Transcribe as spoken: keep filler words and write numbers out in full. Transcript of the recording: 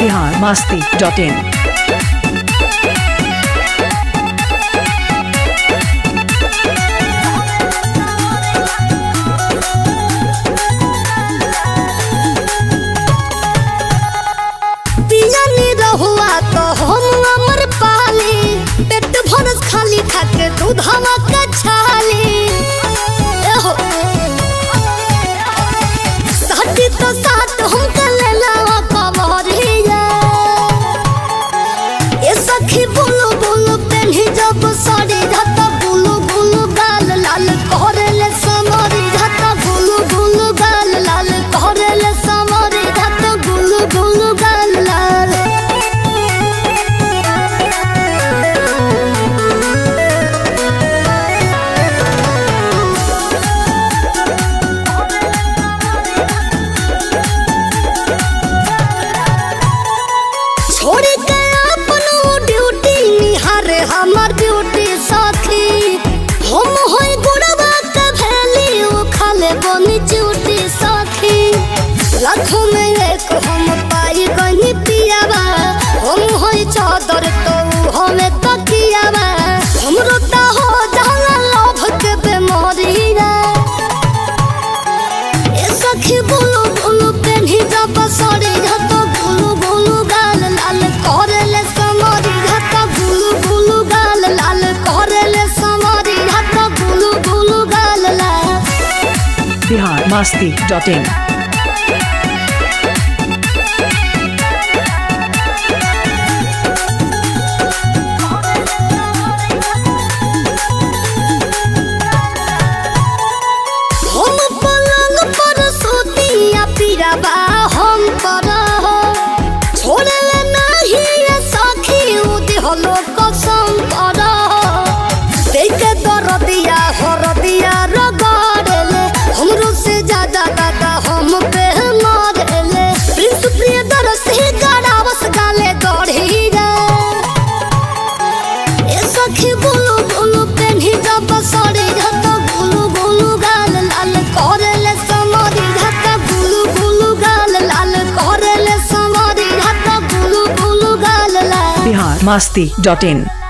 Bihar Masti dot in. खाली खाके दूध हवा का छाली साथी तो साथ हम कले लावा कवरिया ये सखी बुलु बुलु पेन्ही जब साड़ी घाटा बुलु बुलु गाल लाल करेले समरी घाटा बुलु बुलु गाल लाल करेले समरी घाटा बुलु बुलु गाल लाल हमार ब्यूटी साथी हम होई गुड़वा का भैली वो खाले बनी चूटी साथी लाखों में एक हम पाई गनी पियावा हम होई चादर तो हमें तकियावा हम रोता हो जाला लोभ के बेमारी रे ए सखी बुलु बुलु पेन्ही जब साड़ी घाटा बुलु बुलु गाल लाल करेले समरी घाटा बुलु बुलु गाल लाल करेले समरी घाटा बुलु बुलु गाल लाल। बिहार मस्ती डॉट इन। हम पलंग पर सोतिया पिराबा हम पर छोड़ले नहीं सखी उदी हलो कसम पर देख दरदिया हरदिया रगड़ले हमरो से ज्यादा दादा हम पे मारले प्रिंस प्रिय दरस ही गड़ावस गाले गढ़ी रे ए सखी बुलु बुलु पेन्ही जब साड़ी घाटा बुलु बुलु गाल लाल करेले समरी घाटा बुलु बुलु गाल लाल करेले समरी घाटा बुलु बुलु गाल लाल। बिहार मस्ती डॉट इन।